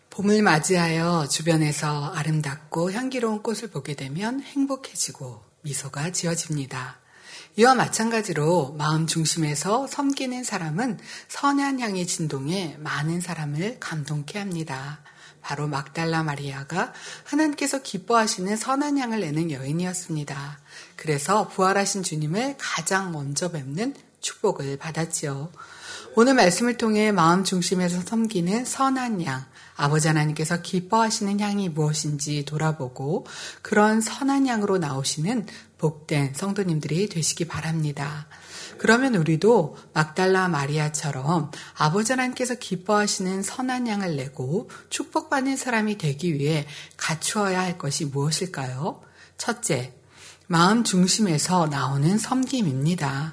봄을 맞이하여 주변에서 아름답고 향기로운 꽃을 보게 되면 행복해지고 미소가 지어집니다. 이와 마찬가지로 마음 중심에서 섬기는 사람은 선한 향이 진동해 많은 사람을 감동케 합니다. 바로 막달라 마리아가 하나님께서 기뻐하시는 선한 향을 내는 여인이었습니다. 그래서 부활하신 주님을 가장 먼저 뵙는 축복을 받았지요. 오늘 말씀을 통해 마음 중심에서 섬기는 선한 양, 아버지 하나님께서 기뻐하시는 향이 무엇인지 돌아보고 그런 선한 향으로 나오시는 복된 성도님들이 되시기 바랍니다. 그러면 우리도 막달라 마리아처럼 아버지 하나님께서 기뻐하시는 선한 향을 내고 축복받는 사람이 되기 위해 갖추어야 할 것이 무엇일까요? 첫째, 마음 중심에서 나오는 섬김입니다.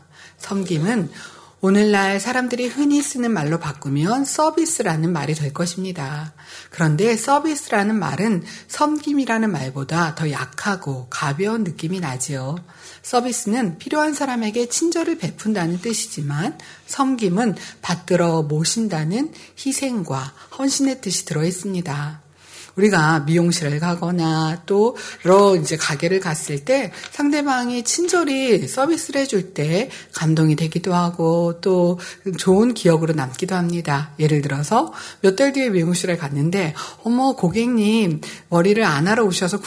섬김은 오늘날 사람들이 흔히 쓰는 말로 바꾸면 서비스라는 말이 될 것입니다. 그런데 서비스라는 말은 섬김이라는 말보다 더 약하고 가벼운 느낌이 나지요. 서비스는 필요한 사람에게 친절을 베푼다는 뜻이지만 섬김은 받들어 모신다는 희생과 헌신의 뜻이 들어있습니다. 우리가 미용실을 가거나 또 여러 가게를 갔을 때 상대방이 친절히 서비스를 해줄 때 감동이 되기도 하고 또 좋은 기억으로 남기도 합니다. 예를 들어서 몇 달 뒤에 미용실에 갔는데 어머 고객님 머리를 안 하러 오셔서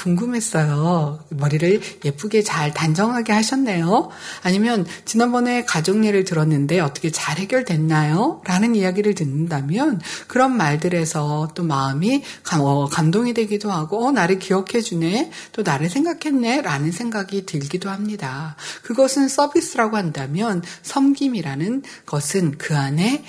궁금했어요. 머리를 예쁘게 잘 단정하게 하셨네요. 아니면 지난번에 가족일을 들었는데 어떻게 잘 해결됐나요? 라는 이야기를 듣는다면 그런 말들에서 또 마음이 감동이 되기도 하고 나를 기억해 주네 또 나를 생각했네 라는 생각이 들기도 합니다. 그것은 서비스라고 한다면 섬김이라는 것은 그 안에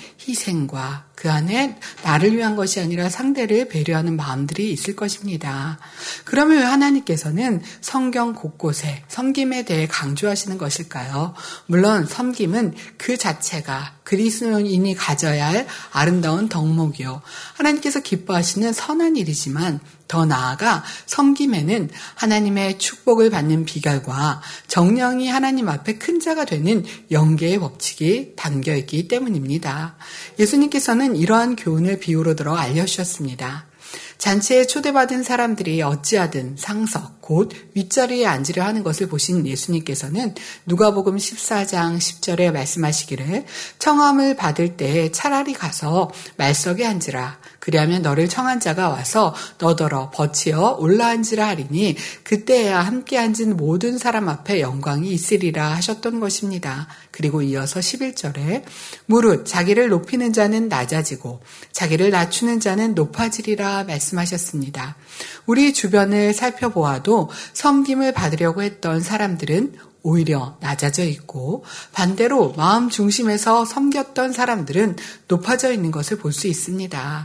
희생과 그 안에 나를 위한 것이 아니라 상대를 배려하는 마음들이 있을 것입니다. 그러면 왜 하나님께서는 성경 곳곳에 섬김에 대해 강조하시는 것일까요? 물론 섬김은 그 자체가 그리스도인이 가져야 할 아름다운 덕목이요. 하나님께서 기뻐하시는 선한 일이지만 더 나아가 섬김에는 하나님의 축복을 받는 비결과 정령이 하나님 앞에 큰 자가 되는 영계의 법칙이 담겨있기 때문입니다. 예수님께서는 이러한 교훈을 비유로 들어 알려주셨습니다. 잔치에 초대받은 사람들이 어찌하든 상석, 곧 윗자리에 앉으려 하는 것을 보신 예수님께서는 누가복음 14장 10절에 말씀하시기를 청함을 받을 때 차라리 가서 말석에 앉으라. 그리하면 너를 청한 자가 와서 너더러 버치어 올라앉으라 하리니 그때야 함께 앉은 모든 사람 앞에 영광이 있으리라 하셨던 것입니다. 그리고 이어서 11절에 무릇 자기를 높이는 자는 낮아지고 자기를 낮추는 자는 높아지리라 말씀하셨습니다. 우리 주변을 살펴보아도 섬김을 받으려고 했던 사람들은 오히려 낮아져 있고 반대로 마음 중심에서 섬겼던 사람들은 높아져 있는 것을 볼 수 있습니다.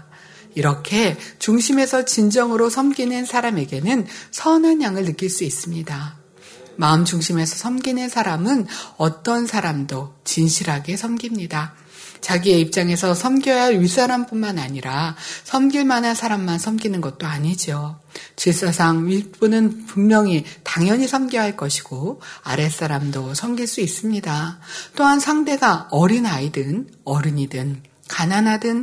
이렇게 중심에서 진정으로 섬기는 사람에게는 선한 향을 느낄 수 있습니다. 마음 중심에서 섬기는 사람은 어떤 사람도 진실하게 섬깁니다. 자기의 입장에서 섬겨야 할 윗사람뿐만 아니라 섬길 만한 사람만 섬기는 것도 아니죠. 질서상 윗분은 분명히 당연히 섬겨야 할 것이고 아랫사람도 섬길 수 있습니다. 또한 상대가 어린아이든 어른이든 가난하든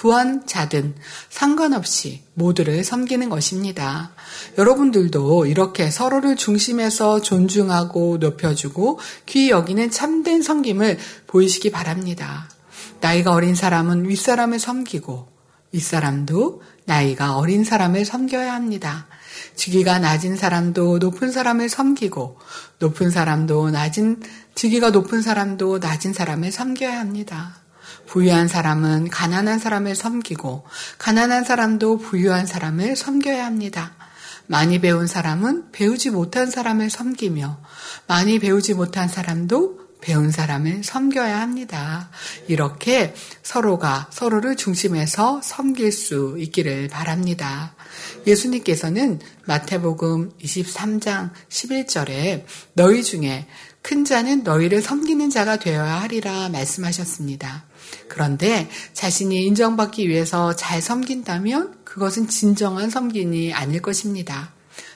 부한자든 상관없이 모두를 섬기는 것입니다. 여러분들도 이렇게 서로를 중심에서 존중하고 높여주고 귀히 여기는 참된 섬김을 보이시기 바랍니다. 나이가 어린 사람은 윗사람을 섬기고 윗사람도 나이가 어린 사람을 섬겨야 합니다. 직위가 낮은 사람도 높은 사람을 섬기고 높은 사람도 직위가 높은 사람도 낮은 사람을 섬겨야 합니다. 부유한 사람은 가난한 사람을 섬기고 가난한 사람도 부유한 사람을 섬겨야 합니다. 많이 배운 사람은 배우지 못한 사람을 섬기며 많이 배우지 못한 사람도 배운 사람을 섬겨야 합니다. 이렇게 서로가 서로를 중심에서 섬길 수 있기를 바랍니다. 예수님께서는 마태복음 23장 11절에 너희 중에 큰 자는 너희를 섬기는 자가 되어야 하리라 말씀하셨습니다. 그런데 자신이 인정받기 위해서 잘 섬긴다면 그것은 진정한 섬김이 아닐 것입니다.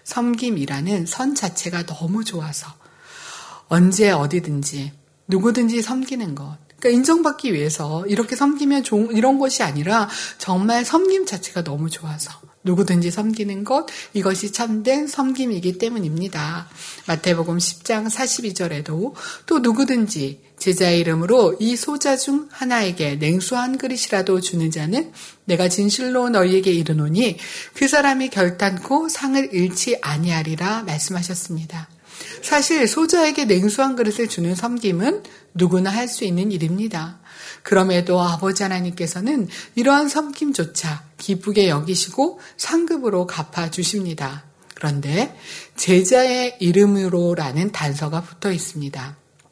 섬김이라는 선 자체가 너무 좋아서 언제 어디든지 누구든지 섬기는 것, 그러니까 인정받기 위해서 이렇게 섬기면 이런 것이 아니라 정말 섬김 자체가 너무 좋아서 누구든지 섬기는 것, 이것이 참된 섬김이기 때문입니다. 마태복음 10장 42절에도 또 누구든지 제자의 이름으로 이 소자 중 하나에게 냉수 한 그릇이라도 주는 자는 내가 진실로 너희에게 이르노니 그 사람이 결단코 상을 잃지 아니하리라 말씀하셨습니다. 사실 소자에게 냉수 한 그릇을 주는 섬김은 누구나 할 수 있는 일입니다. 그럼에도 아버지 하나님께서는 이러한 섬김조차 기쁘게 여기시고 상급으로 갚아주십니다. 그런데 제자의 이름으로라는 단서가 붙어 있습니다.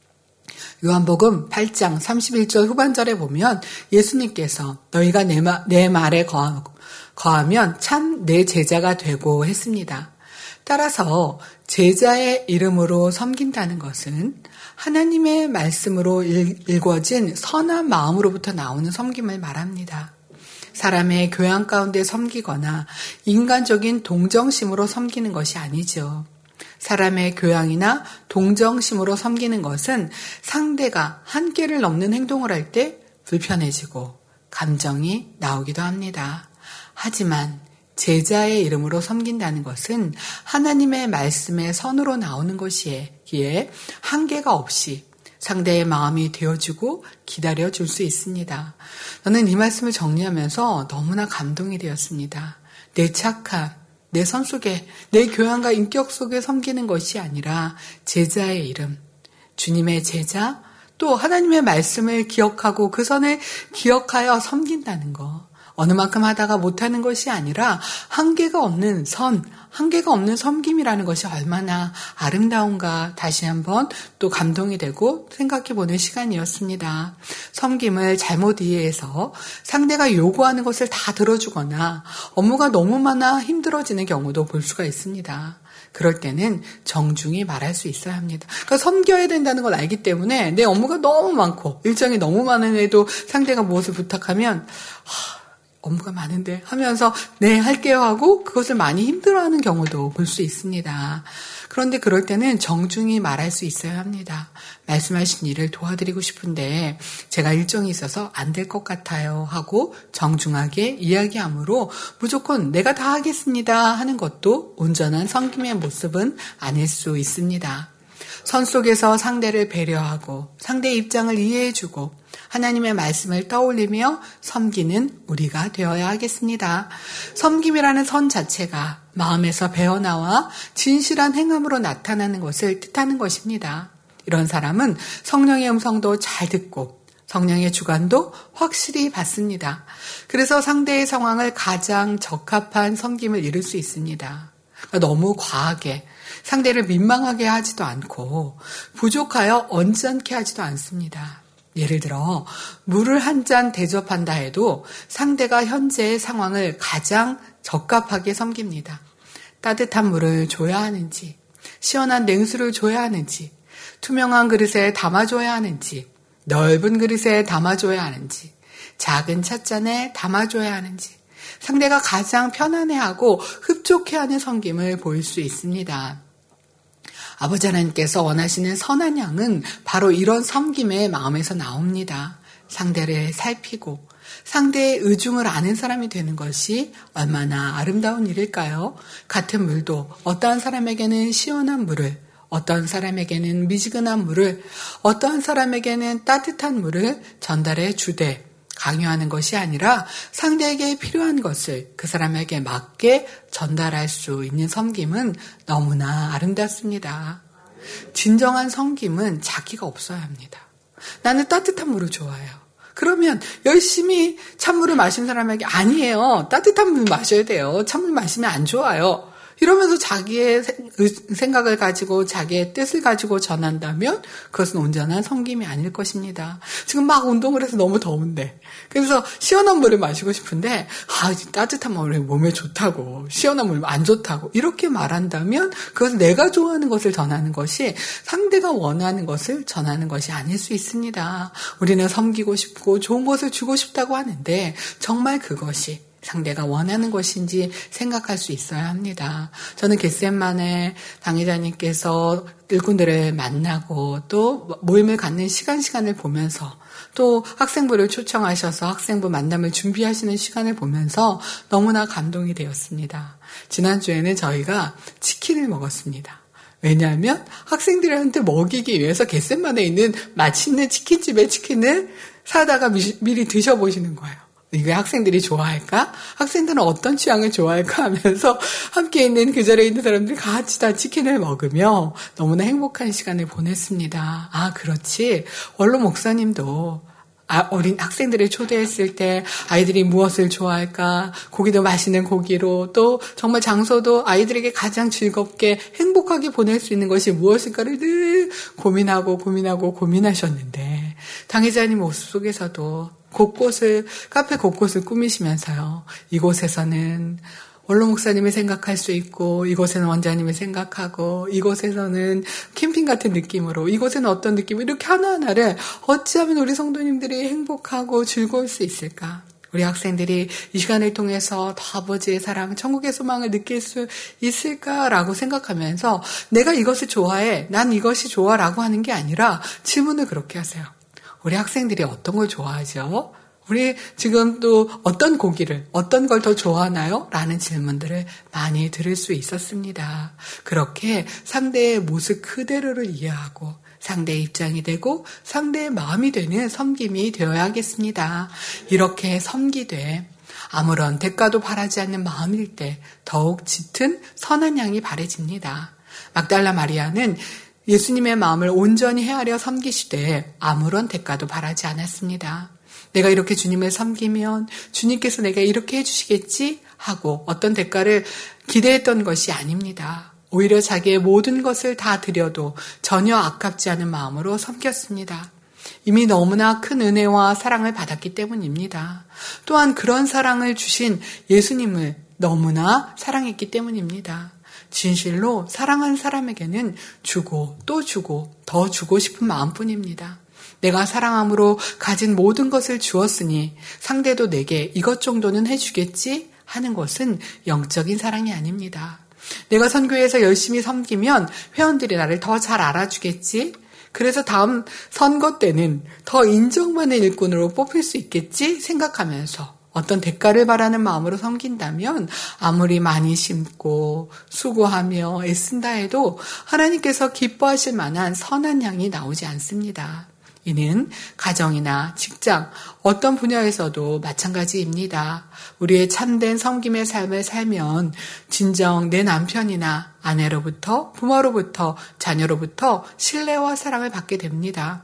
요한복음 8장 31절 후반절에 보면 예수님께서 너희가 내 말에 거하면 참 내 제자가 되고 했습니다. 따라서 제자의 이름으로 섬긴다는 것은 하나님의 말씀으로 일궈진 선한 마음으로부터 나오는 섬김을 말합니다. 사람의 교양 가운데 섬기거나 인간적인 동정심으로 섬기는 것이 아니죠. 사람의 교양이나 동정심으로 섬기는 것은 상대가 한계를 넘는 행동을 할 때 불편해지고 감정이 나오기도 합니다. 하지만 제자의 이름으로 섬긴다는 것은 하나님의 말씀의 선으로 나오는 것이기에 한계가 없이 상대의 마음이 되어주고 기다려줄 수 있습니다. 저는 이 말씀을 정리하면서 너무나 감동이 되었습니다. 내 착함, 내 선 속에, 내 교양과 인격 속에 섬기는 것이 아니라 제자의 이름, 주님의 제자, 또 하나님의 말씀을 기억하고 그 선을 기억하여 섬긴다는 것. 어느 만큼 하다가 못하는 것이 아니라 한계가 없는 선, 한계가 없는 섬김이라는 것이 얼마나 아름다운가 다시 한번 또 감동이 되고 생각해보는 시간이었습니다. 섬김을 잘못 이해해서 상대가 요구하는 것을 다 들어주거나 업무가 너무 많아 힘들어지는 경우도 볼 수가 있습니다. 그럴 때는 정중히 말할 수 있어야 합니다. 그러니까 섬겨야 된다는 걸 알기 때문에 내 업무가 너무 많고 일정이 너무 많은데도 상대가 무엇을 부탁하면 업무가 많은데 하면서 네 할게요 하고 그것을 많이 힘들어하는 경우도 볼 수 있습니다. 그런데 그럴 때는 정중히 말할 수 있어야 합니다. 말씀하신 일을 도와드리고 싶은데 제가 일정이 있어서 안 될 것 같아요 하고 정중하게 이야기하므로 무조건 내가 다 하겠습니다 하는 것도 온전한 섬김의 모습은 아닐 수 있습니다. 선 속에서 상대를 배려하고 상대의 입장을 이해해주고 하나님의 말씀을 떠올리며 섬기는 우리가 되어야 하겠습니다. 섬김이라는 선 자체가 마음에서 배어나와 진실한 행함으로 나타나는 것을 뜻하는 것입니다. 이런 사람은 성령의 음성도 잘 듣고 성령의 주관도 확실히 받습니다. 그래서 상대의 상황을 가장 적합한 섬김을 이룰 수 있습니다. 너무 과하게 상대를 민망하게 하지도 않고 부족하여 언짢게 하지도 않습니다. 예를 들어 물을 한 잔 대접한다 해도 상대가 현재의 상황을 가장 적합하게 섬깁니다. 따뜻한 물을 줘야 하는지, 시원한 냉수를 줘야 하는지, 투명한 그릇에 담아줘야 하는지, 넓은 그릇에 담아줘야 하는지, 작은 찻잔에 담아줘야 하는지, 상대가 가장 편안해하고 흡족해하는 섬김을 보일 수 있습니다. 아버지 하나님께서 원하시는 선한 양은 바로 이런 섬김의 마음에서 나옵니다. 상대를 살피고 상대의 의중을 아는 사람이 되는 것이 얼마나 아름다운 일일까요? 같은 물도 어떠한 사람에게는 시원한 물을, 어떤 사람에게는 미지근한 물을, 어떠한 사람에게는 따뜻한 물을 전달해 주되 강요하는 것이 아니라 상대에게 필요한 것을 그 사람에게 맞게 전달할 수 있는 섬김은 너무나 아름답습니다. 진정한 섬김은 자기가 없어야 합니다. 나는 따뜻한 물을 좋아해요. 그러면 열심히 찬물을 마신 사람에게 아니에요. 따뜻한 물 마셔야 돼요. 찬물 마시면 안 좋아요. 이러면서 자기의 생각을 가지고 자기의 뜻을 가지고 전한다면 그것은 온전한 섬김이 아닐 것입니다. 지금 막 운동을 해서 너무 더운데 그래서 시원한 물을 마시고 싶은데 따뜻한 물이 몸에 좋다고 시원한 물 안 좋다고 이렇게 말한다면 그것은 내가 좋아하는 것을 전하는 것이 상대가 원하는 것을 전하는 것이 아닐 수 있습니다. 우리는 섬기고 싶고 좋은 것을 주고 싶다고 하는데 정말 그것이 상대가 원하는 것인지 생각할 수 있어야 합니다. 저는 겟세마네 당회자님께서 일꾼들을 만나고 또 모임을 갖는 시간을 보면서 또 학생부를 초청하셔서 학생부 만남을 준비하시는 시간을 보면서 너무나 감동이 되었습니다. 지난주에는 저희가 치킨을 먹었습니다. 왜냐하면 학생들한테 먹이기 위해서 겟셋만에 있는 맛있는 치킨집의 치킨을 사다가 미리 드셔보시는 거예요. 이게 학생들이 좋아할까? 학생들은 어떤 취향을 좋아할까? 하면서 함께 있는 그 자리에 있는 사람들이 같이 다 치킨을 먹으며 너무나 행복한 시간을 보냈습니다. 아, 그렇지. 원로 목사님도 어린 학생들을 초대했을 때 아이들이 무엇을 좋아할까? 고기도 맛있는 고기로, 또 정말 장소도 아이들에게 가장 즐겁게 행복하게 보낼 수 있는 것이 무엇일까를 늘 고민하셨는데, 당회자님 모습 속에서도 카페 곳곳을 꾸미시면서요, 이곳에서는 원로 목사님을 생각할 수 있고, 이곳에는 원장님을 생각하고, 이곳에서는 캠핑 같은 느낌으로, 이곳에는 어떤 느낌으로, 이렇게 하나하나를 어찌하면 우리 성도님들이 행복하고 즐거울 수 있을까? 우리 학생들이 이 시간을 통해서 더 아버지의 사랑, 천국의 소망을 느낄 수 있을까라고 생각하면서 내가 이것을 좋아해, 난 이것이 좋아라고 하는 게 아니라 질문을 그렇게 하세요. 우리 학생들이 어떤 걸 좋아하죠? 우리 지금 또 어떤 고기를, 어떤 걸 더 좋아하나요? 라는 질문들을 많이 들을 수 있었습니다. 그렇게 상대의 모습 그대로를 이해하고 상대의 입장이 되고 상대의 마음이 되는 섬김이 되어야겠습니다. 이렇게 섬기되 아무런 대가도 바라지 않는 마음일 때 더욱 짙은 선한 향이 바래집니다. 막달라 마리아는 예수님의 마음을 온전히 헤아려 섬기시되 아무런 대가도 바라지 않았습니다. 내가 이렇게 주님을 섬기면 주님께서 내가 이렇게 해주시겠지 하고 어떤 대가를 기대했던 것이 아닙니다. 오히려 자기의 모든 것을 다 드려도 전혀 아깝지 않은 마음으로 섬겼습니다. 이미 너무나 큰 은혜와 사랑을 받았기 때문입니다. 또한 그런 사랑을 주신 예수님을 너무나 사랑했기 때문입니다. 진실로 사랑한 사람에게는 주고 또 주고 더 주고 싶은 마음뿐입니다. 내가 사랑함으로 가진 모든 것을 주었으니 상대도 내게 이것 정도는 해주겠지 하는 것은 영적인 사랑이 아닙니다. 내가 선교회에서 열심히 섬기면 회원들이 나를 더 잘 알아주겠지? 그래서 다음 선거 때는 더 인정받는 일꾼으로 뽑힐 수 있겠지? 생각하면서 어떤 대가를 바라는 마음으로 섬긴다면 아무리 많이 심고 수고하며 애쓴다 해도 하나님께서 기뻐하실 만한 선한 향이 나오지 않습니다. 이는 가정이나 직장, 어떤 분야에서도 마찬가지입니다. 우리의 참된 섬김의 삶을 살면 진정 내 남편이나 아내로부터, 부모로부터, 자녀로부터 신뢰와 사랑을 받게 됩니다.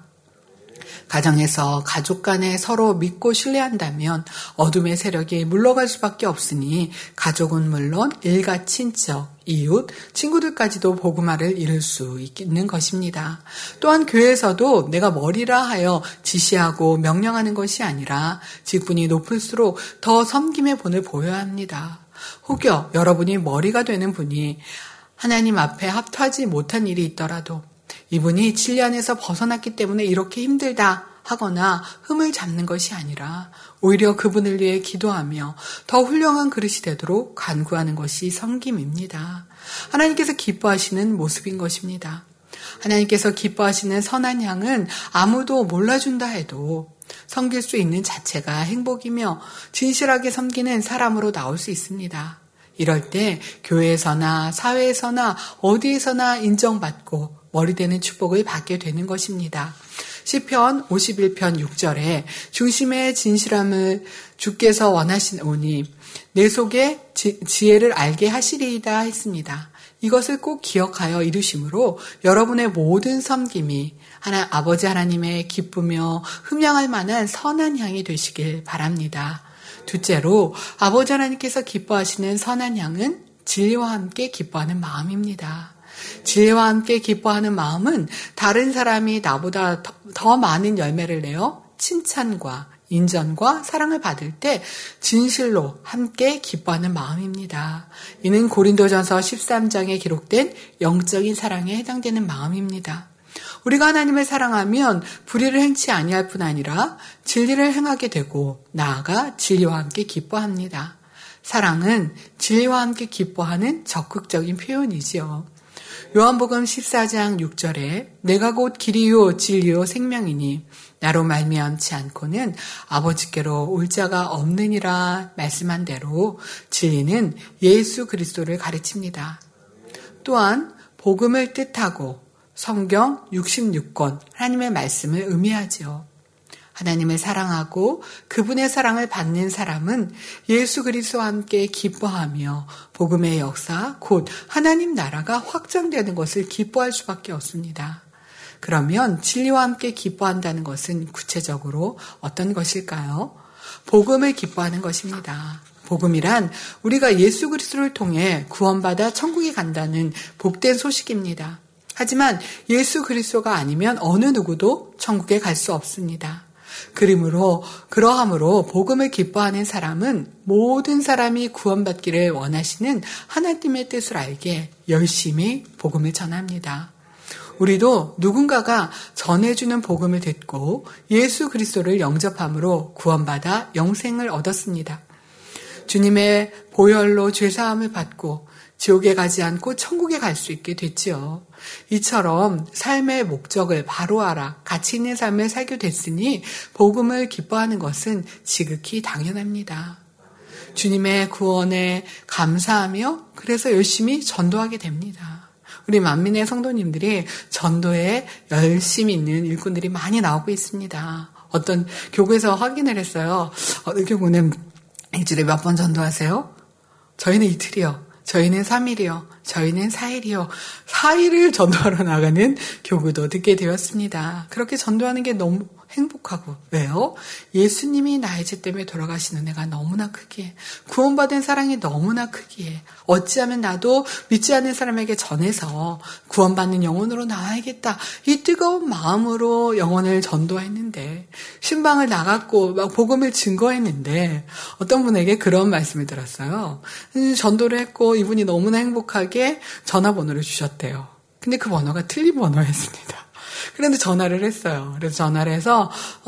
가정에서 가족 간에 서로 믿고 신뢰한다면 어둠의 세력이 물러갈 수밖에 없으니 가족은 물론 일가 친척, 이웃, 친구들까지도 복음화를 이룰 수 있는 것입니다. 또한 교회에서도 내가 머리라 하여 지시하고 명령하는 것이 아니라 직분이 높을수록 더 섬김의 본을 보여야 합니다. 혹여 여러분이 머리가 되는 분이 하나님 앞에 합하지 못한 일이 있더라도 이분이 진리 안에서 벗어났기 때문에 이렇게 힘들다 하거나 흠을 잡는 것이 아니라 오히려 그분을 위해 기도하며 더 훌륭한 그릇이 되도록 간구하는 것이 섬김입니다. 하나님께서 기뻐하시는 모습인 것입니다. 하나님께서 기뻐하시는 선한 향은 아무도 몰라준다 해도 섬길 수 있는 자체가 행복이며 진실하게 섬기는 사람으로 나올 수 있습니다. 이럴 때 교회에서나 사회에서나 어디에서나 인정받고 머리되는 축복을 받게 되는 것입니다. 시편 51편 6절에 중심의 진실함을 주께서 원하시오니 내 속에 지혜를 알게 하시리이다 했습니다. 이것을 꼭 기억하여 이루심으로 여러분의 모든 섬김이 아버지 하나님의 기쁘며 흠양할 만한 선한 향이 되시길 바랍니다. 둘째로 아버지 하나님께서 기뻐하시는 선한 향은 진리와 함께 기뻐하는 마음입니다. 진리와 함께 기뻐하는 마음은 다른 사람이 나보다 더 많은 열매를 내어 칭찬과 인정과 사랑을 받을 때 진실로 함께 기뻐하는 마음입니다. 이는 고린도전서 13장에 기록된 영적인 사랑에 해당되는 마음입니다. 우리가 하나님을 사랑하면 불의를 행치 아니할 뿐 아니라 진리를 행하게 되고 나아가 진리와 함께 기뻐합니다. 사랑은 진리와 함께 기뻐하는 적극적인 표현이지요. 요한복음 14장 6절에 내가 곧 길이요 진리요 생명이니 나로 말미암지 않고는 아버지께로 올 자가 없느니라 말씀한 대로 진리는 예수 그리스도를 가르칩니다. 또한 복음을 뜻하고 성경 66권 하나님의 말씀을 의미하지요. 하나님을 사랑하고 그분의 사랑을 받는 사람은 예수 그리스도와 함께 기뻐하며 복음의 역사 곧 하나님 나라가 확장되는 것을 기뻐할 수밖에 없습니다. 그러면 진리와 함께 기뻐한다는 것은 구체적으로 어떤 것일까요? 복음을 기뻐하는 것입니다. 복음이란 우리가 예수 그리스도를 통해 구원받아 천국에 간다는 복된 소식입니다. 하지만 예수 그리스도가 아니면 어느 누구도 천국에 갈 수 없습니다. 그러함으로 복음을 기뻐하는 사람은 모든 사람이 구원받기를 원하시는 하나님의 뜻을 알게 열심히 복음을 전합니다. 우리도 누군가가 전해주는 복음을 듣고 예수 그리스도를 영접함으로 구원받아 영생을 얻었습니다. 주님의 보혈로 죄사함을 받고 지옥에 가지 않고 천국에 갈 수 있게 됐지요. 이처럼 삶의 목적을 바로 알아 가치 있는 삶을 살게 됐으니 복음을 기뻐하는 것은 지극히 당연합니다. 주님의 구원에 감사하며 그래서 열심히 전도하게 됩니다. 우리 만민의 성도님들이 전도에 열심히 있는 일꾼들이 많이 나오고 있습니다. 어떤 교구에서 확인을 했어요. 어느 교구는 일주일에 몇 번 전도하세요? 저희는 이틀이요. 저희는 3일이요. 저희는 4일이요. 4일을 전도하러 나가는 교구도 듣게 되었습니다. 그렇게 전도하는 게 너무 행복하고. 왜요? 예수님이 나의 죄 때문에 돌아가신 은혜가 너무나 크기에, 구원받은 사랑이 너무나 크기에 어찌하면 나도 믿지 않는 사람에게 전해서 구원받는 영혼으로 나와야겠다. 이 뜨거운 마음으로 영혼을 전도했는데, 신방을 나갔고 막 복음을 증거했는데 어떤 분에게 그런 말씀을 들었어요. 전도를 했고 이분이 너무나 행복하게 전화번호를 주셨대요. 근데 그 번호가 틀린 번호였습니다. 그런데 전화를 했어요. 그래서 전화를 해서,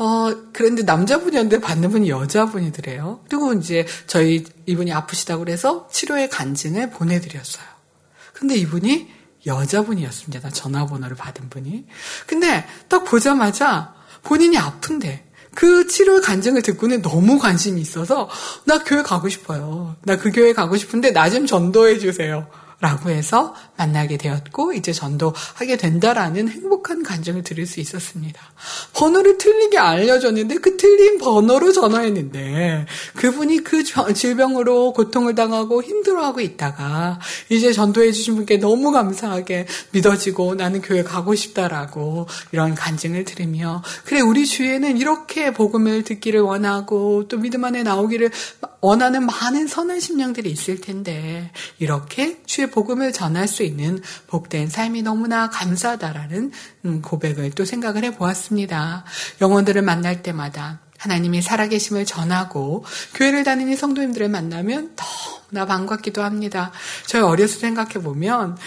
그런데 남자분이었는데 받는 분이 여자분이더래요. 그리고 이제 이분이 아프시다고 그래서 치료의 간증을 보내드렸어요. 근데 이분이 여자분이었습니다. 전화번호를 받은 분이. 근데 딱 보자마자 본인이 아픈데, 그 치료 간증을 듣고는 너무 관심이 있어서, 나 교회 가고 싶어요. 나 그 교회 가고 싶은데 나 좀 전도해 주세요. 라고 해서 만나게 되었고 이제 전도하게 된다라는 행복한 간증을 들을 수 있었습니다. 번호를 틀리게 알려줬는데 그 틀린 번호로 전화했는데 그분이 그 질병으로 고통을 당하고 힘들어하고 있다가 이제 전도해 주신 분께 너무 감사하게 믿어지고 나는 교회 가고 싶다라고 이런 간증을 들으며 그래 우리 주위에는 이렇게 복음을 듣기를 원하고 또 믿음 안에 나오기를 원하는 많은 선한 심령들이 있을 텐데 이렇게 주의 복음을 전할 수 있는 복된 삶이 너무나 감사하다라는 고백을 또 생각을 해보았습니다. 영혼들을 만날 때마다 하나님이 살아계심을 전하고 교회를 다니는 성도님들을 만나면 너무나 반갑기도 합니다. 저희 어려서 생각해보면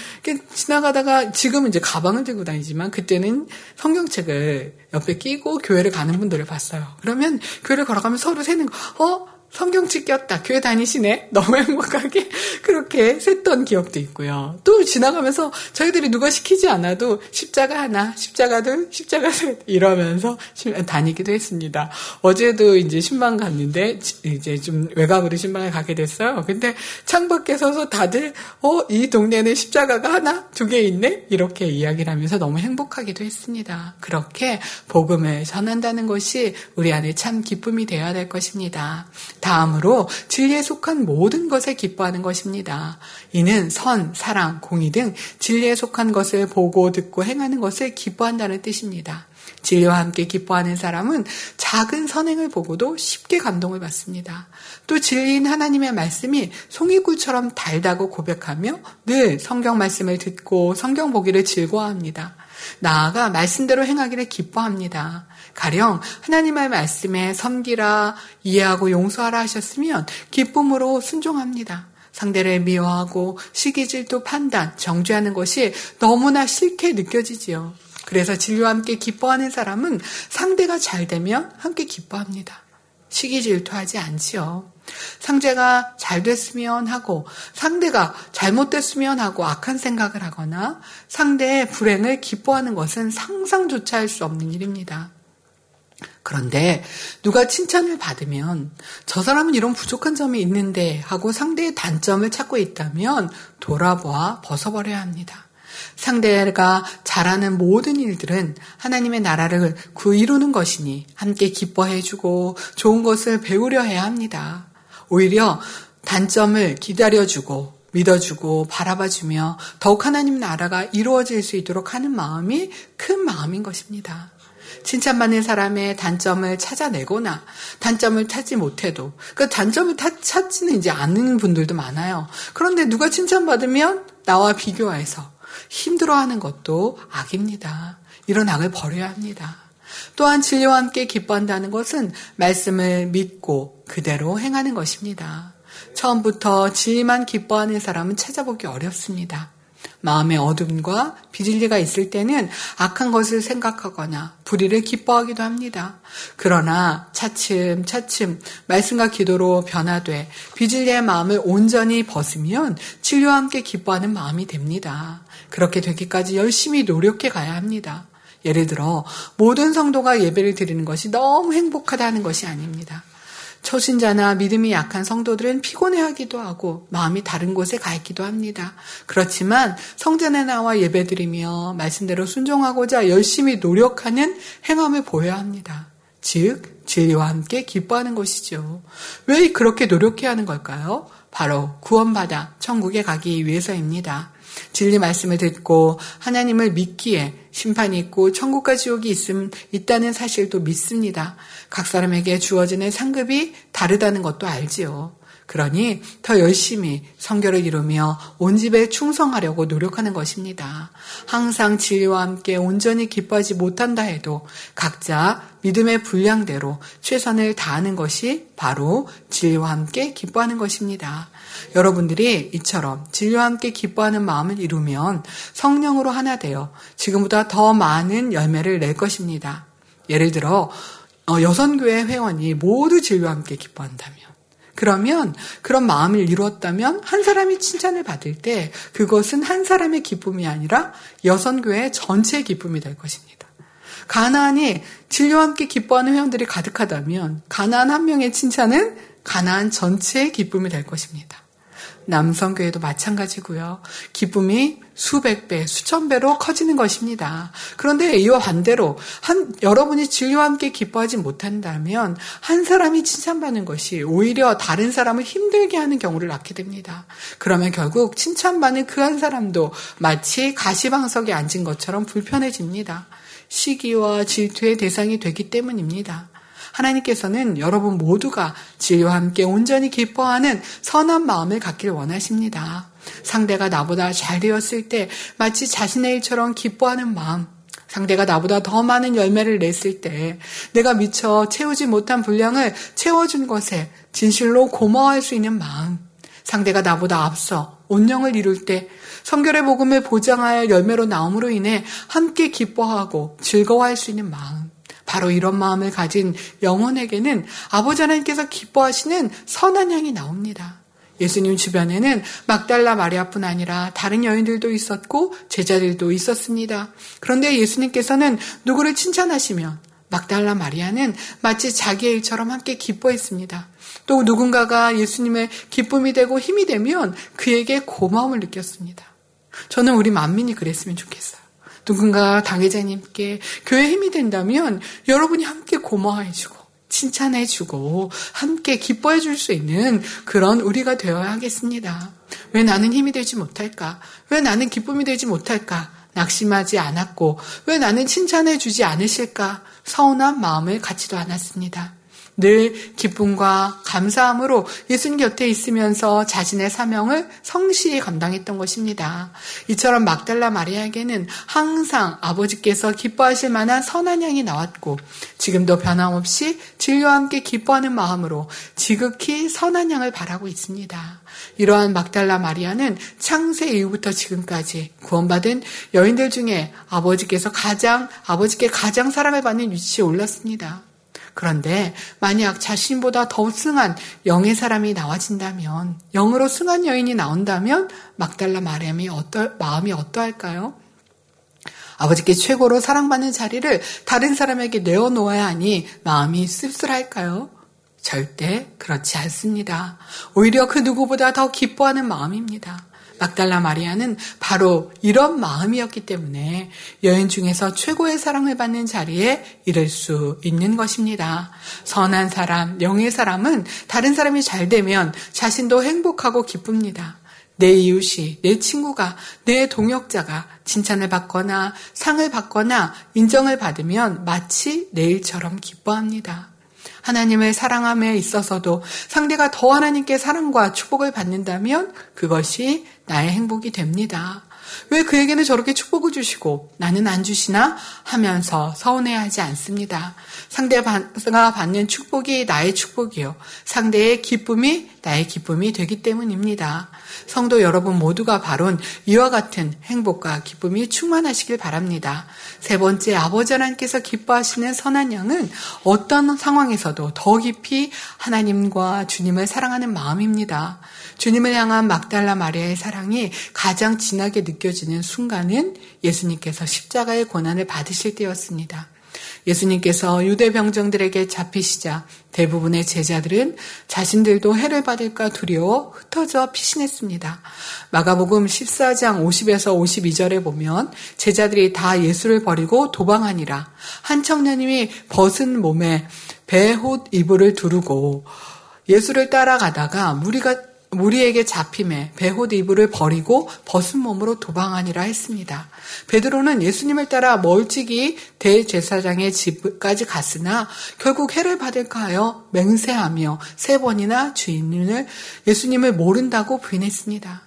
지나가다가 지금은 이제 가방을 들고 다니지만 그때는 성경책을 옆에 끼고 교회를 가는 분들을 봤어요. 그러면 교회를 걸어가면 서로 세는 거 성경책 꼈다. 교회 다니시네. 너무 행복하게 그렇게 샜던 기억도 있고요. 또 지나가면서 저희들이 누가 시키지 않아도 십자가 하나, 십자가 둘, 십자가 셋 이러면서 다니기도 했습니다. 어제도 이제 신방 갔는데 이제 좀 외곽으로 신방을 가게 됐어요. 근데 창밖에 서서 다들 이 동네는 십자가가 하나, 두 개 있네? 이렇게 이야기를 하면서 너무 행복하기도 했습니다. 그렇게 복음을 전한다는 것이 우리 안에 참 기쁨이 되어야 될 것입니다. 다음으로 진리에 속한 모든 것에 기뻐하는 것입니다. 이는 선, 사랑, 공의 등 진리에 속한 것을 보고 듣고 행하는 것을 기뻐한다는 뜻입니다. 진리와 함께 기뻐하는 사람은 작은 선행을 보고도 쉽게 감동을 받습니다. 또 진리인 하나님의 말씀이 송이굴처럼 달다고 고백하며 늘 성경 말씀을 듣고 성경 보기를 즐거워합니다. 나아가 말씀대로 행하기를 기뻐합니다. 가령 하나님의 말씀에 섬기라, 이해하고 용서하라 하셨으면 기쁨으로 순종합니다. 상대를 미워하고 시기, 질투, 판단, 정죄하는 것이 너무나 싫게 느껴지지요. 그래서 진리와 함께 기뻐하는 사람은 상대가 잘 되면 함께 기뻐합니다. 시기 질투하지 않지요. 상대가 잘 됐으면 하고 상대가 잘못됐으면 하고 악한 생각을 하거나 상대의 불행을 기뻐하는 것은 상상조차 할 수 없는 일입니다. 그런데 누가 칭찬을 받으면 저 사람은 이런 부족한 점이 있는데 하고 상대의 단점을 찾고 있다면 돌아보아 벗어버려야 합니다. 상대가 잘하는 모든 일들은 하나님의 나라를 이루는 것이니 함께 기뻐해주고 좋은 것을 배우려 해야 합니다. 오히려 단점을 기다려주고 믿어주고 바라봐주며 더욱 하나님 나라가 이루어질 수 있도록 하는 마음이 큰 마음인 것입니다. 칭찬받는 사람의 단점을 찾아내거나 단점을 찾지 못해도 그 단점을 찾지는 이제 않는 분들도 많아요. 그런데 누가 칭찬받으면 나와 비교해서 힘들어하는 것도 악입니다. 이런 악을 버려야 합니다. 또한 진리와 함께 기뻐한다는 것은 말씀을 믿고 그대로 행하는 것입니다. 처음부터 진리만 기뻐하는 사람은 찾아보기 어렵습니다. 마음의 어둠과 비진리가 있을 때는 악한 것을 생각하거나 불의를 기뻐하기도 합니다. 그러나 차츰 말씀과 기도로 변화돼 비진리의 마음을 온전히 벗으면 진리와 함께 기뻐하는 마음이 됩니다. 그렇게 되기까지 열심히 노력해 가야 합니다. 예를 들어 모든 성도가 예배를 드리는 것이 너무 행복하다는 것이 아닙니다. 초신자나 믿음이 약한 성도들은 피곤해하기도 하고 마음이 다른 곳에 가 있기도 합니다. 그렇지만 성전에 나와 예배드리며 말씀대로 순종하고자 열심히 노력하는 행함을 보여야 합니다. 즉 진리와 함께 기뻐하는 것이죠. 왜 그렇게 노력해야 하는 걸까요? 바로 구원받아 천국에 가기 위해서입니다. 진리 말씀을 듣고 하나님을 믿기에 심판이 있고 천국과 지옥이 있다는 사실도 믿습니다. 각 사람에게 주어지는 상급이 다르다는 것도 알지요. 그러니 더 열심히 성결을 이루며 온 집에 충성하려고 노력하는 것입니다. 항상 진리와 함께 온전히 기뻐하지 못한다 해도 각자 믿음의 분량대로 최선을 다하는 것이 바로 진리와 함께 기뻐하는 것입니다. 여러분들이 이처럼 진리와 함께 기뻐하는 마음을 이루면 성령으로 하나 되어 지금보다 더 많은 열매를 낼 것입니다. 예를 들어 여선교회 회원이 모두 진리와 함께 기뻐한다면 그러면 그런 마음을 이루었다면 한 사람이 칭찬을 받을 때 그것은 한 사람의 기쁨이 아니라 여선교회 전체의 기쁨이 될 것입니다. 가나안이 진리와 함께 기뻐하는 회원들이 가득하다면 가나안 한 명의 칭찬은 가나안 전체의 기쁨이 될 것입니다. 남성교회도 마찬가지고요. 기쁨이 수백 배, 수천 배로 커지는 것입니다. 그런데 이와 반대로 여러분이 진리와 함께 기뻐하지 못한다면 한 사람이 칭찬받는 것이 오히려 다른 사람을 힘들게 하는 경우를 낳게 됩니다. 그러면 결국 칭찬받는 그 한 사람도 마치 가시방석에 앉은 것처럼 불편해집니다. 시기와 질투의 대상이 되기 때문입니다. 하나님께서는 여러분 모두가 진리와 함께 온전히 기뻐하는 선한 마음을 갖길 원하십니다. 상대가 나보다 잘 되었을 때 마치 자신의 일처럼 기뻐하는 마음, 상대가 나보다 더 많은 열매를 냈을 때 내가 미처 채우지 못한 분량을 채워준 것에 진실로 고마워할 수 있는 마음, 상대가 나보다 앞서 온영을 이룰 때 성결의 복음을 보장하여 열매로 나옴으로 인해 함께 기뻐하고 즐거워할 수 있는 마음, 바로 이런 마음을 가진 영혼에게는 아버지 하나님께서 기뻐하시는 선한 향이 나옵니다. 예수님 주변에는 막달라 마리아뿐 아니라 다른 여인들도 있었고 제자들도 있었습니다. 그런데 예수님께서는 누구를 칭찬하시면 막달라 마리아는 마치 자기의 일처럼 함께 기뻐했습니다. 또 누군가가 예수님의 기쁨이 되고 힘이 되면 그에게 고마움을 느꼈습니다. 저는 우리 만민이 그랬으면 좋겠어요. 누군가 당회자님께 교회 힘이 된다면 여러분이 함께 고마워해주고 칭찬해주고 함께 기뻐해줄 수 있는 그런 우리가 되어야 하겠습니다. 왜 나는 힘이 되지 못할까? 왜 나는 기쁨이 되지 못할까? 낙심하지 않았고 왜 나는 칭찬해주지 않으실까? 서운한 마음을 갖지도 않았습니다. 늘 기쁨과 감사함으로 예수님 곁에 있으면서 자신의 사명을 성실히 감당했던 것입니다. 이처럼 막달라 마리아에게는 항상 아버지께서 기뻐하실 만한 선한 향이 나왔고 지금도 변함없이 진리와 함께 기뻐하는 마음으로 지극히 선한 향을 바라고 있습니다. 이러한 막달라 마리아는 창세 이후부터 지금까지 구원받은 여인들 중에 아버지께 가장 사랑을 받는 위치에 올랐습니다. 그런데 만약 자신보다 더 승한 영의 사람이 나와진다면, 영으로 승한 여인이 나온다면 막달라 마음이 어떠할까요? 아버지께 최고로 사랑받는 자리를 다른 사람에게 내어놓아야 하니 마음이 씁쓸할까요? 절대 그렇지 않습니다. 오히려 그 누구보다 더 기뻐하는 마음입니다. 막달라 마리아는 바로 이런 마음이었기 때문에 여인 중에서 최고의 사랑을 받는 자리에 이를 수 있는 것입니다. 선한 사람, 영의 사람은 다른 사람이 잘 되면 자신도 행복하고 기쁩니다. 내 이웃이, 내 친구가, 내 동역자가 칭찬을 받거나 상을 받거나 인정을 받으면 마치 내 일처럼 기뻐합니다. 하나님을 사랑함에 있어서도 상대가 더 하나님께 사랑과 축복을 받는다면 그것이 나의 행복이 됩니다. 왜 그에게는 저렇게 축복을 주시고 나는 안 주시나 하면서 서운해하지 않습니다. 상대가 받는 축복이 나의 축복이요, 상대의 기쁨이 나의 기쁨이 되기 때문입니다. 성도 여러분 모두가 바로 이와 같은 행복과 기쁨이 충만하시길 바랍니다. 세 번째, 아버지 하나님께서 기뻐하시는 선한 양은 어떤 상황에서도 더 깊이 하나님과 주님을 사랑하는 마음입니다. 주님을 향한 막달라 마리아의 사랑이 가장 진하게 느껴지는 순간은 예수님께서 십자가의 고난을 받으실 때였습니다. 예수님께서 유대 병정들에게 잡히시자 대부분의 제자들은 자신들도 해를 받을까 두려워 흩어져 피신했습니다. 마가복음 14장 50에서 52절에 보면 제자들이 다 예수를 버리고 도망하니라. 한 청년님이 벗은 몸에 베옷 이불을 두르고 예수를 따라가다가 무리에게 잡힘에 베옷 이불을 버리고 벗은 몸으로 도망하니라 했습니다. 베드로는 예수님을 따라 멀찍이 대제사장의 집까지 갔으나 결국 해를 받을까 하여 맹세하며 3번이나 예수님을 모른다고 부인했습니다.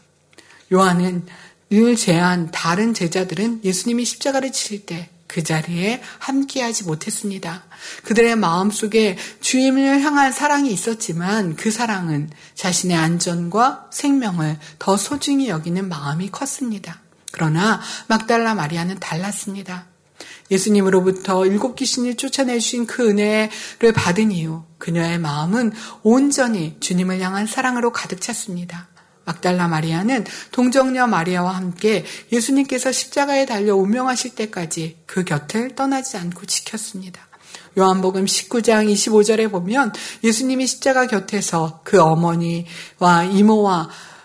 요한은 을 제한 다른 제자들은 예수님이 십자가를 치실 때 그 자리에 함께하지 못했습니다. 그들의 마음속에 주님을 향한 사랑이 있었지만 그 사랑은 자신의 안전과 생명을 더 소중히 여기는 마음이 컸습니다. 그러나 막달라 마리아는 달랐습니다. 예수님으로부터 7 귀신을 쫓아내주신 그 은혜를 받은 이후 그녀의 마음은 온전히 주님을 향한 사랑으로 가득 찼습니다. 막달라 마리아는 동정녀 마리아와 함께 예수님께서 십자가에 달려 운명하실 때까지 그 곁을 떠나지 않고 지켰습니다. 요한복음 19장 25절에 보면 예수님이 십자가 곁에서 그 어머니와 이모와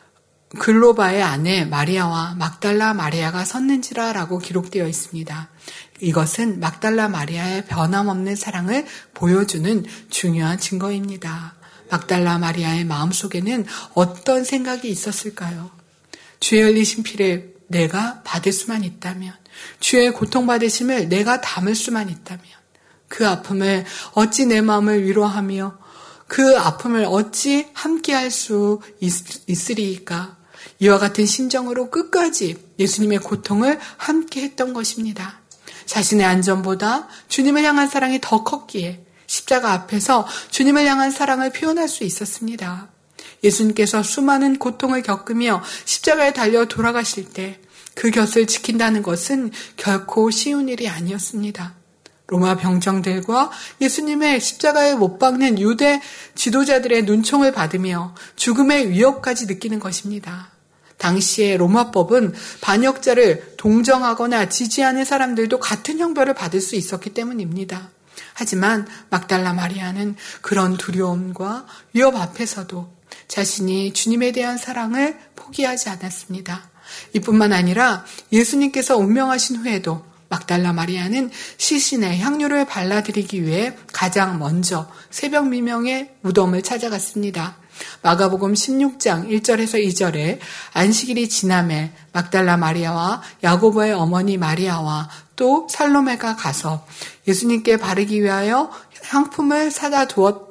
글로바의 아내 마리아와 막달라 마리아가 섰는지라 라고 기록되어 있습니다. 이것은 막달라 마리아의 변함없는 사랑을 보여주는 중요한 증거입니다. 막달라 마리아의 마음속에는 어떤 생각이 있었을까요? 주의 흘리신 피를 내가 받을 수만 있다면, 주의 고통받으심을 내가 담을 수만 있다면, 그 아픔을 어찌 내 마음을 위로하며 그 아픔을 어찌 함께할 수 있으리이까? 이와 같은 심정으로 끝까지 예수님의 고통을 함께했던 것입니다. 자신의 안전보다 주님을 향한 사랑이 더 컸기에 십자가 앞에서 주님을 향한 사랑을 표현할 수 있었습니다. 예수님께서 수많은 고통을 겪으며 십자가에 달려 돌아가실 때 그 곁을 지킨다는 것은 결코 쉬운 일이 아니었습니다. 로마 병정들과 예수님의 십자가에 못 박는 유대 지도자들의 눈총을 받으며 죽음의 위협까지 느끼는 것입니다. 당시의 로마법은 반역자를 동정하거나 지지하는 사람들도 같은 형벌을 받을 수 있었기 때문입니다. 하지만 막달라 마리아는 그런 두려움과 위협 앞에서도 자신이 주님에 대한 사랑을 포기하지 않았습니다. 이뿐만 아니라 예수님께서 운명하신 후에도 막달라 마리아는 시신에 향유를 발라드리기 위해 가장 먼저 새벽 미명에 무덤을 찾아갔습니다. 마가복음 16장 1절에서 2절에 안식일이 지남에 막달라 마리아와 야고보의 어머니 마리아와 또 살로메가 가서 예수님께 바르기 위하여 향품을 사다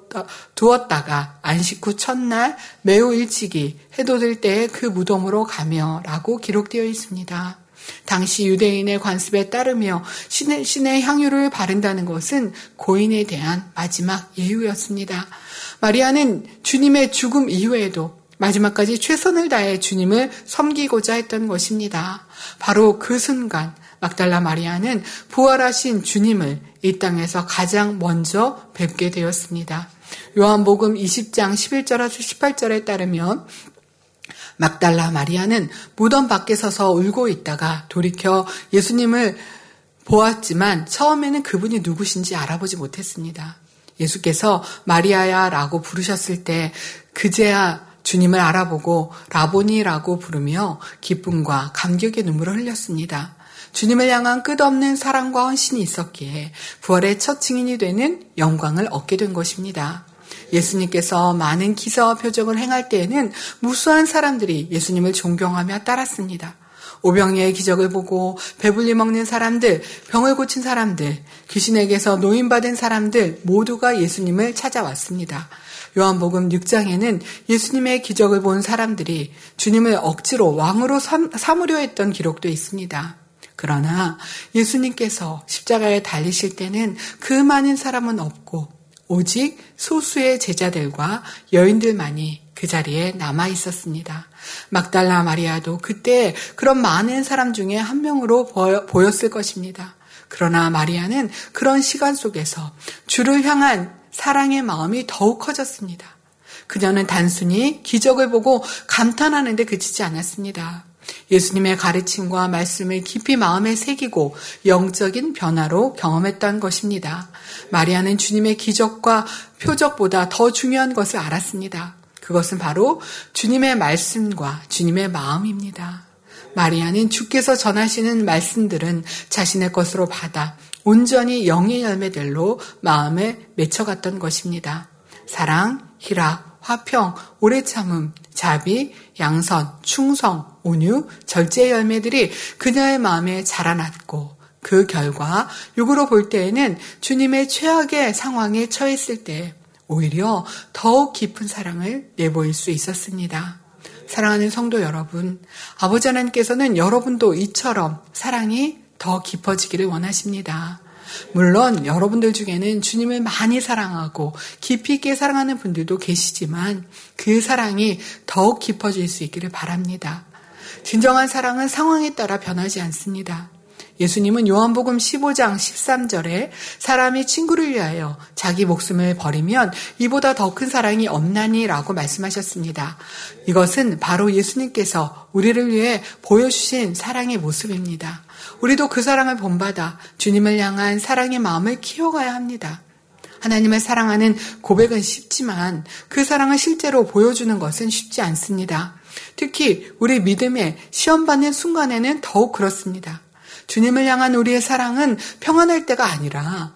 두었다가 안식 후 첫날 매우 일찍이 해돋을 때에 그 무덤으로 가며 라고 기록되어 있습니다. 당시 유대인의 관습에 따르며 신의 향유를 바른다는 것은 고인에 대한 마지막 예우였습니다. 마리아는 주님의 죽음 이후에도 마지막까지 최선을 다해 주님을 섬기고자 했던 것입니다. 바로 그 순간 막달라 마리아는 부활하신 주님을 이 땅에서 가장 먼저 뵙게 되었습니다. 요한복음 20장 11절에서 18절에 따르면 막달라 마리아는 무덤 밖에 서서 울고 있다가 돌이켜 예수님을 보았지만 처음에는 그분이 누구신지 알아보지 못했습니다. 예수께서 마리아야 라고 부르셨을 때 그제야 주님을 알아보고 라보니라고 부르며 기쁨과 감격의 눈물을 흘렸습니다. 주님을 향한 끝없는 사랑과 헌신이 있었기에 부활의 첫 증인이 되는 영광을 얻게 된 것입니다. 예수님께서 많은 기사와 표적을 행할 때에는 무수한 사람들이 예수님을 존경하며 따랐습니다. 오병이의 기적을 보고 배불리 먹는 사람들, 병을 고친 사람들, 귀신에게서 노인받은 사람들 모두가 예수님을 찾아왔습니다. 요한복음 6장에는 예수님의 기적을 본 사람들이 주님을 억지로 왕으로 삼으려 했던 기록도 있습니다. 그러나 예수님께서 십자가에 달리실 때는 그 많은 사람은 없고 오직 소수의 제자들과 여인들만이 그 자리에 남아 있었습니다. 막달라 마리아도 그때 그런 많은 사람 중에 한 명으로 보였을 것입니다. 그러나 마리아는 그런 시간 속에서 주를 향한 사랑의 마음이 더욱 커졌습니다. 그녀는 단순히 기적을 보고 감탄하는데 그치지 않았습니다. 예수님의 가르침과 말씀을 깊이 마음에 새기고 영적인 변화로 경험했던 것입니다. 마리아는 주님의 기적과 표적보다 더 중요한 것을 알았습니다. 그것은 바로 주님의 말씀과 주님의 마음입니다. 마리아는 주께서 전하시는 말씀들은 자신의 것으로 받아 온전히 영의 열매들로 마음에 맺혀갔던 것입니다. 사랑, 희락, 화평, 오래 참음, 자비, 양선, 충성, 온유, 절제의 열매들이 그녀의 마음에 자라났고 그 결과 육으로 볼 때에는 주님의 최악의 상황에 처했을 때 오히려 더욱 깊은 사랑을 내보일 수 있었습니다. 사랑하는 성도 여러분, 아버지 하나님께서는 여러분도 이처럼 사랑이 더 깊어지기를 원하십니다. 물론 여러분들 중에는 주님을 많이 사랑하고 깊이 있게 사랑하는 분들도 계시지만 그 사랑이 더욱 깊어질 수 있기를 바랍니다. 진정한 사랑은 상황에 따라 변하지 않습니다. 예수님은 요한복음 15장 13절에 사람이 친구를 위하여 자기 목숨을 버리면 이보다 더 큰 사랑이 없나니 라고 말씀하셨습니다. 이것은 바로 예수님께서 우리를 위해 보여주신 사랑의 모습입니다. 우리도 그 사랑을 본받아 주님을 향한 사랑의 마음을 키워가야 합니다. 하나님을 사랑하는 고백은 쉽지만 그 사랑을 실제로 보여주는 것은 쉽지 않습니다. 특히 우리 믿음에 시험받는 순간에는 더욱 그렇습니다. 주님을 향한 우리의 사랑은 평안할 때가 아니라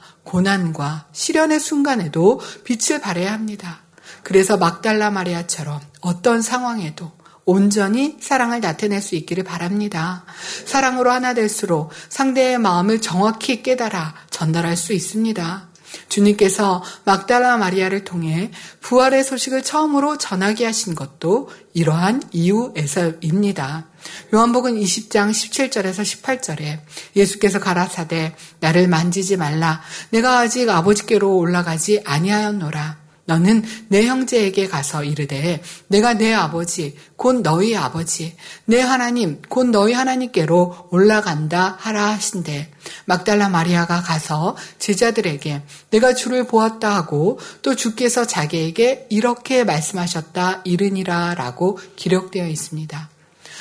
고난과 시련의 순간에도 빛을 발해야 합니다. 그래서 막달라 마리아처럼 어떤 상황에도 온전히 사랑을 나타낼 수 있기를 바랍니다. 사랑으로 하나 될수록 상대의 마음을 정확히 깨달아 전달할 수 있습니다. 주님께서 막달라 마리아를 통해 부활의 소식을 처음으로 전하게 하신 것도 이러한 이유에서입니다. 요한복음 20장 17절에서 18절에 예수께서 가라사대 나를 만지지 말라 내가 아직 아버지께로 올라가지 아니하였노라. 너는 내 형제에게 가서 이르되 내가 내 아버지 곧 너희 아버지 내 하나님 곧 너희 하나님께로 올라간다 하라 하신대. 막달라 마리아가 가서 제자들에게 내가 주를 보았다 하고 또 주께서 자기에게 이렇게 말씀하셨다 이르니라 라고 기록되어 있습니다.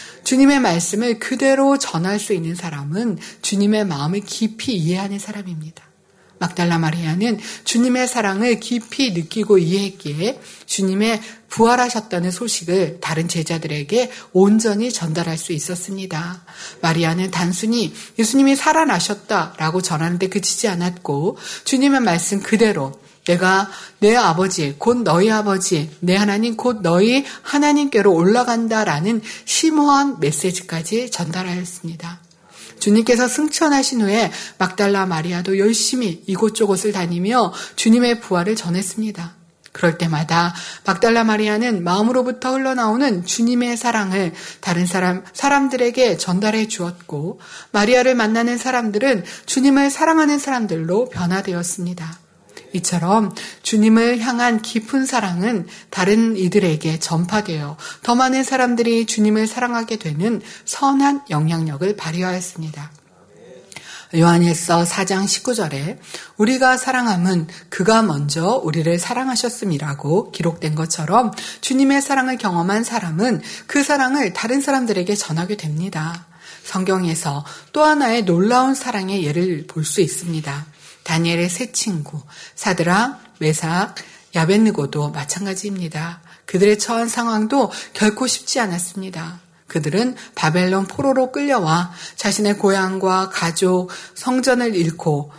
주님의 말씀을 그대로 전할 수 있는 사람은 주님의 마음을 깊이 이해하는 사람입니다. 막달라 마리아는 주님의 사랑을 깊이 느끼고 이해했기에 주님의 부활하셨다는 소식을 다른 제자들에게 온전히 전달할 수 있었습니다. 마리아는 단순히 예수님이 살아나셨다라고 전하는데 그치지 않았고 주님의 말씀 그대로 내가 내 아버지 곧 너희 아버지 내 하나님 곧 너희 하나님께로 올라간다라는 심오한 메시지까지 전달하였습니다. 주님께서 승천하신 후에 막달라 마리아도 열심히 이곳저곳을 다니며 주님의 부활을 전했습니다. 그럴 때마다 막달라 마리아는 마음으로부터 흘러나오는 주님의 사랑을 다른 사람들에게 전달해 주었고 마리아를 만나는 사람들은 주님을 사랑하는 사람들로 변화되었습니다. 이처럼 주님을 향한 깊은 사랑은 다른 이들에게 전파되어 더 많은 사람들이 주님을 사랑하게 되는 선한 영향력을 발휘하였습니다. 요한일서 4장 19절에 우리가 사랑함은 그가 먼저 우리를 사랑하셨음이라고 기록된 것처럼 주님의 사랑을 경험한 사람은 그 사랑을 다른 사람들에게 전하게 됩니다. 성경에서 또 하나의 놀라운 사랑의 예를 볼 수 있습니다. 다니엘의 세 친구 사드락, 메삭, 야벳느고도 마찬가지입니다. 그들의 처한 상황도 결코 쉽지 않았습니다. 그들은 바벨론 포로로 끌려와 자신의 고향과 가족, 성전을 잃고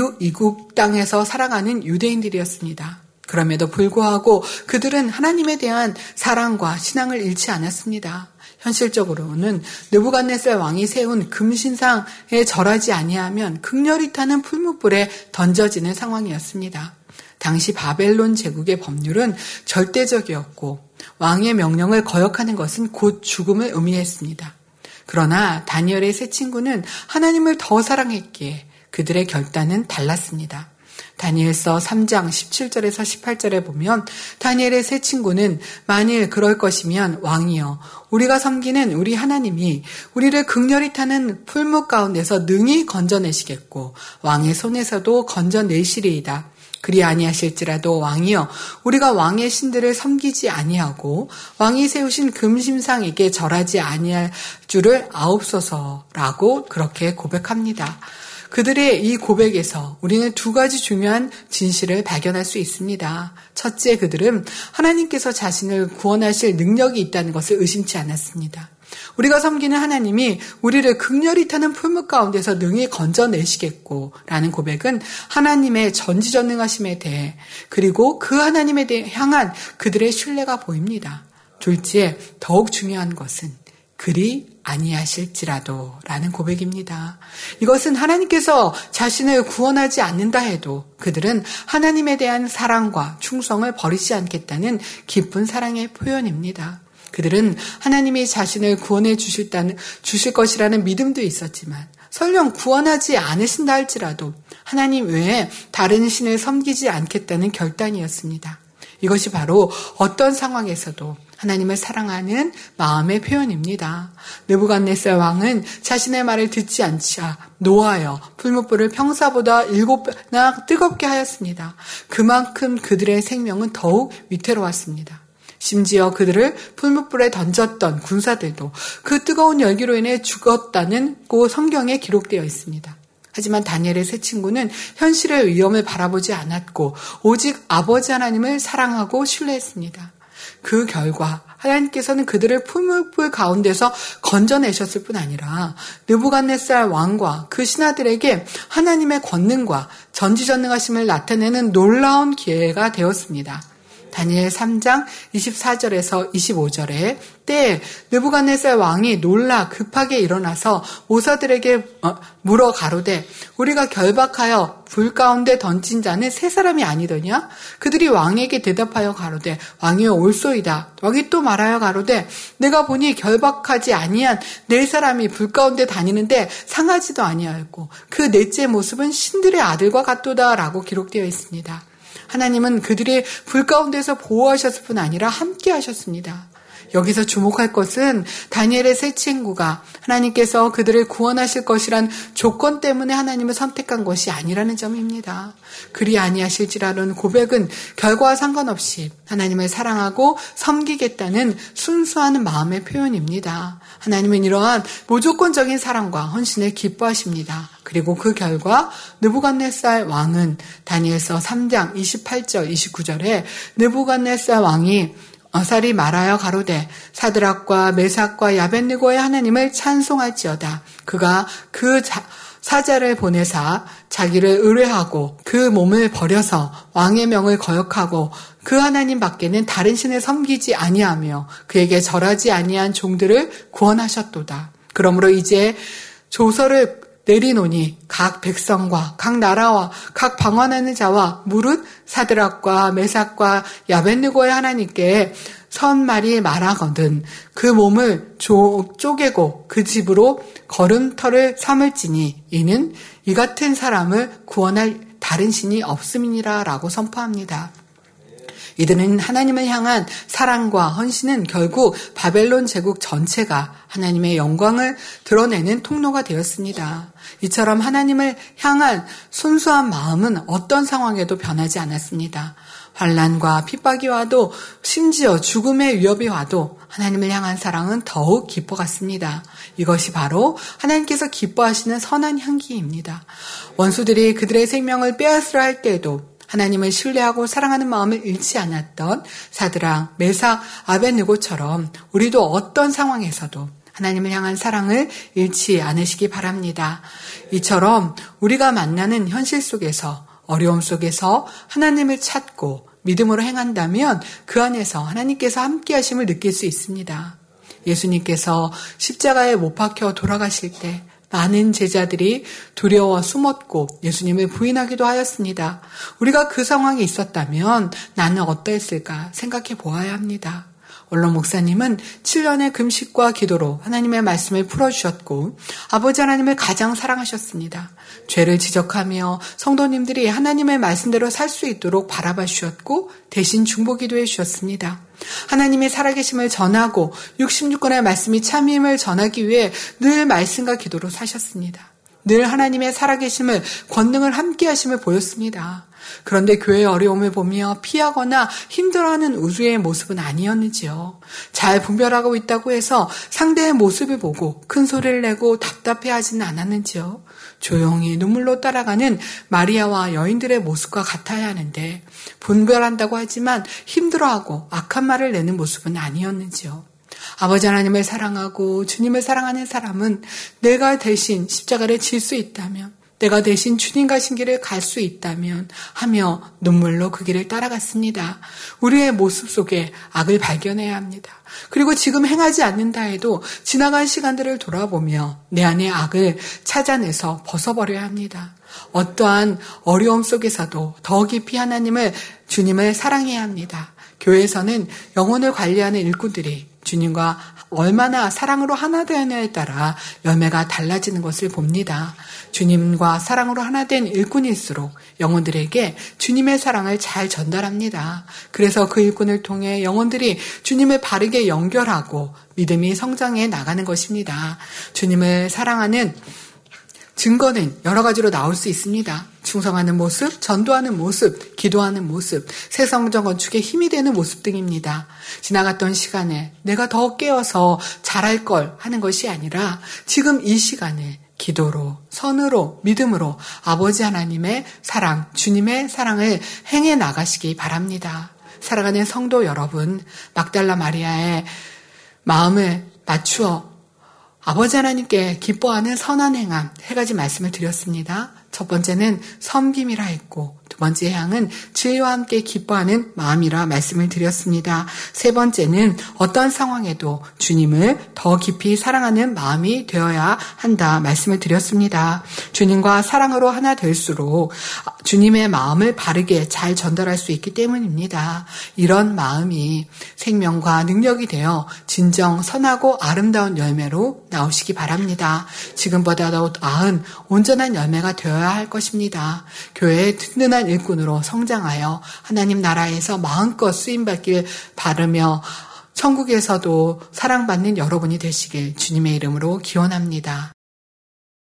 이국 땅에서 살아가는 유대인들이었습니다. 그럼에도 불구하고 그들은 하나님에 대한 사랑과 신앙을 잃지 않았습니다. 현실적으로는 느부갓네살 왕이 세운 금신상에 절하지 아니하면 극렬히 타는 풀무불에 던져지는 상황이었습니다. 당시 바벨론 제국의 법률은 절대적이었고 왕의 명령을 거역하는 것은 곧 죽음을 의미했습니다. 그러나 다니엘의 세 친구는 하나님을 더 사랑했기에 그들의 결단은 달랐습니다. 다니엘서 3장 17절에서 18절에 보면 다니엘의 세 친구는 만일 그럴 것이면 왕이여 우리가 섬기는 우리 하나님이 우리를 극렬히 타는 풀무 가운데서 능히 건져내시겠고 왕의 손에서도 건져내시리이다. 그리 아니하실지라도 왕이여 우리가 왕의 신들을 섬기지 아니하고 왕이 세우신 금심상에게 절하지 아니할 줄을 아옵소서라고 그렇게 고백합니다. 그들의 이 고백에서 우리는 두 가지 중요한 진실을 발견할 수 있습니다. 첫째, 그들은 하나님께서 자신을 구원하실 능력이 있다는 것을 의심치 않았습니다. 우리가 섬기는 하나님이 우리를 극렬히 타는 풀무 가운데서 능히 건져내시겠고 라는 고백은 하나님의 전지전능하심에 대해 그리고 그 하나님에 대해 향한 그들의 신뢰가 보입니다. 둘째, 더욱 중요한 것은 그리 아니하실지라도 라는 고백입니다. 이것은 하나님께서 자신을 구원하지 않는다 해도 그들은 하나님에 대한 사랑과 충성을 버리지 않겠다는 깊은 사랑의 표현입니다. 그들은 하나님이 자신을 구원해 주실 것이라는 믿음도 있었지만 설령 구원하지 않으신다 할지라도 하나님 외에 다른 신을 섬기지 않겠다는 결단이었습니다. 이것이 바로 어떤 상황에서도 하나님을 사랑하는 마음의 표현입니다. 느부갓네살 왕은 자신의 말을 듣지 않자 노하여 풀무불을 평사보다 7배나 뜨겁게 하였습니다. 그만큼 그들의 생명은 더욱 위태로웠습니다. 심지어 그들을 풀무불에 던졌던 군사들도 그 뜨거운 열기로 인해 죽었다는 성경에 기록되어 있습니다. 하지만 다니엘의 세 친구는 현실의 위험을 바라보지 않았고 오직 아버지 하나님을 사랑하고 신뢰했습니다. 그 결과 하나님께서는 그들을 풀무불 가운데서 건져내셨을 뿐 아니라 느부갓네살 왕과 그 신하들에게 하나님의 권능과 전지전능하심을 나타내는 놀라운 기회가 되었습니다. 다니엘 3장 24절에서 25절에 때에 느부갓네살 왕이 놀라 급하게 일어나서 모사들에게 물어 가로되 우리가 결박하여 불 가운데 던진 자는 세 사람이 아니더냐? 그들이 왕에게 대답하여 가로되 왕이여 옳소이다. 왕이 또 말하여 가로되 내가 보니 결박하지 아니한 네 사람이 불 가운데 다니는데 상하지도 아니하였고 그 넷째 모습은 신들의 아들과 같도다 라고 기록되어 있습니다. 하나님은 그들이 불 가운데서 보호하셨을 뿐 아니라 함께 하셨습니다. 여기서 주목할 것은 다니엘의 세 친구가 하나님께서 그들을 구원하실 것이란 조건 때문에 하나님을 선택한 것이 아니라는 점입니다. 그리 아니하실지라는 고백은 결과와 상관없이 하나님을 사랑하고 섬기겠다는 순수한 마음의 표현입니다. 하나님은 이러한 무조건적인 사랑과 헌신을 기뻐하십니다. 그리고 그 결과 느부갓네살 왕은 다니엘서 3장 28절 29절에 느부갓네살 왕이 어살이 말하여 가로되 사드락과 메삭과 야벳느고의 하나님을 찬송할지어다. 그가 그 사자를 보내사 자기를 의뢰하고 그 몸을 버려서 왕의 명을 거역하고 그 하나님 밖에는 다른 신을 섬기지 아니하며 그에게 절하지 아니한 종들을 구원하셨도다. 그러므로 이제 조서를 내리노니 각 백성과 각 나라와 각 방언하는 자와 무릇 사드락과 메삭과 야벳느고의 하나님께 선말이 말하거든 그 몸을 쪼개고 그 집으로 걸음터를 삼을지니 이는 이 같은 사람을 구원할 다른 신이 없음이니라 라고 선포합니다. 이들은 하나님을 향한 사랑과 헌신은 결국 바벨론 제국 전체가 하나님의 영광을 드러내는 통로가 되었습니다. 이처럼 하나님을 향한 순수한 마음은 어떤 상황에도 변하지 않았습니다. 환난과 핍박이 와도 심지어 죽음의 위협이 와도 하나님을 향한 사랑은 더욱 깊어갔습니다. 이것이 바로 하나님께서 기뻐하시는 선한 향기입니다. 원수들이 그들의 생명을 빼앗으려 할 때에도 하나님을 신뢰하고 사랑하는 마음을 잃지 않았던 사드락, 메삭, 아벳느고처럼 우리도 어떤 상황에서도 하나님을 향한 사랑을 잃지 않으시기 바랍니다. 이처럼 우리가 만나는 현실 속에서 어려움 속에서 하나님을 찾고 믿음으로 행한다면 그 안에서 하나님께서 함께 하심을 느낄 수 있습니다. 예수님께서 십자가에 못 박혀 돌아가실 때 많은 제자들이 두려워 숨었고 예수님을 부인하기도 하였습니다. 우리가 그 상황에 있었다면 나는 어떠했을까 생각해 보아야 합니다. 원로 목사님은 7년의 금식과 기도로 하나님의 말씀을 풀어주셨고 아버지 하나님을 가장 사랑하셨습니다. 죄를 지적하며 성도님들이 하나님의 말씀대로 살 수 있도록 바라봐 주셨고 대신 중보기도해 주셨습니다. 하나님의 살아계심을 전하고 66권의 말씀이 참임을 전하기 위해 늘 말씀과 기도로 사셨습니다. 늘 하나님의 살아계심을 권능을 함께 하심을 보였습니다. 그런데 교회의 어려움을 보며 피하거나 힘들어하는 우주의 모습은 아니었는지요. 잘 분별하고 있다고 해서 상대의 모습을 보고 큰 소리를 내고 답답해하지는 않았는지요. 조용히 눈물로 따라가는 마리아와 여인들의 모습과 같아야 하는데 분별한다고 하지만 힘들어하고 악한 말을 내는 모습은 아니었는지요. 아버지 하나님을 사랑하고 주님을 사랑하는 사람은 내가 대신 십자가를 질 수 있다면, 내가 대신 주님 가신 길을 갈 수 있다면 하며 눈물로 그 길을 따라갔습니다. 우리의 모습 속에 악을 발견해야 합니다. 그리고 지금 행하지 않는다 해도 지나간 시간들을 돌아보며 내 안의 악을 찾아내서 벗어버려야 합니다. 어떠한 어려움 속에서도 더 깊이 주님을 사랑해야 합니다. 교회에서는 영혼을 관리하는 일꾼들이 주님과 얼마나 사랑으로 하나 되느냐에 따라 열매가 달라지는 것을 봅니다. 주님과 사랑으로 하나 된 일꾼일수록 영혼들에게 주님의 사랑을 잘 전달합니다. 그래서 그 일꾼을 통해 영혼들이 주님을 바르게 연결하고 믿음이 성장해 나가는 것입니다. 주님을 사랑하는 증거는 여러 가지로 나올 수 있습니다. 충성하는 모습, 전도하는 모습, 기도하는 모습, 새 성전 건축에 힘이 되는 모습 등입니다. 지나갔던 시간에 내가 더 깨어서 잘할 걸 하는 것이 아니라 지금 이 시간에 기도로, 선으로, 믿음으로 아버지 하나님의 사랑, 주님의 사랑을 행해 나가시기 바랍니다. 사랑하는 성도 여러분, 막달라 마리아의 마음을 맞추어 아버지 하나님께 기뻐하는 선한 행함 세 가지 말씀을 드렸습니다. 첫 번째는 섬김이라 했고 두 번째 향은 진리와 함께 기뻐하는 마음이라 말씀을 드렸습니다. 세 번째는 어떤 상황에도 주님을 더 깊이 사랑하는 마음이 되어야 한다 말씀을 드렸습니다. 주님과 사랑으로 하나 될수록 주님의 마음을 바르게 잘 전달할 수 있기 때문입니다. 이런 마음이 생명과 능력이 되어 진정 선하고 아름다운 열매로 나오시기 바랍니다. 지금보다 더 나은 온전한 열매가 되어야 할 것입니다. 교회의 든든한 일꾼으로 성장하여 하나님 나라에서 마음껏 쓰임받길 바라며 천국에서도 사랑받는 여러분이 되시길 주님의 이름으로 기원합니다.